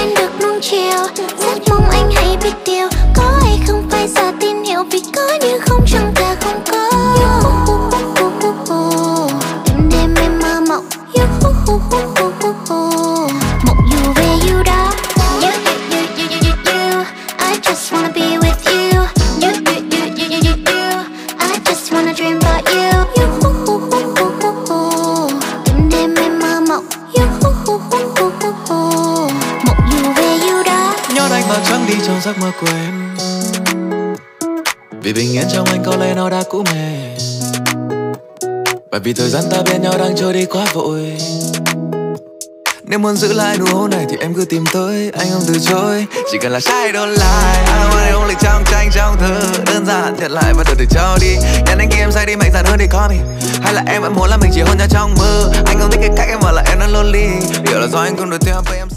nên được nuông chiều. Rất mong anh hãy biết điều, có hay không phải giả tín hiệu, vì có như không chẳng thể không có. Đêm đêm em mơ mộng, mộng dù về you đó. You, I just wanna be with you. You, I just wanna dream about you. Đêm đêm em mơ mộng, mộng dù về you đó. Nhớ anh mà chẳng đi trong giấc mơ của em, vì bình yên trong anh có lẽ nó đã cũ mềm. Bởi vì thời gian ta bên nhau đang trôi đi quá vội. Nếu muốn giữ lại nụ hôn này thì em cứ tìm tới, anh không từ chối. Chỉ cần là try don't lie, I don't want it only trong tranh trong thơ. Đơn giản nhận lại và từ cho đi. Nhận anh khi em say đi mạnh dạn hơn thì call me. Hay là em vẫn muốn là mình chỉ hôn nhau trong mơ. Anh không thích cái cách em bảo là em đang lonely. Hiểu là do anh không được theo em.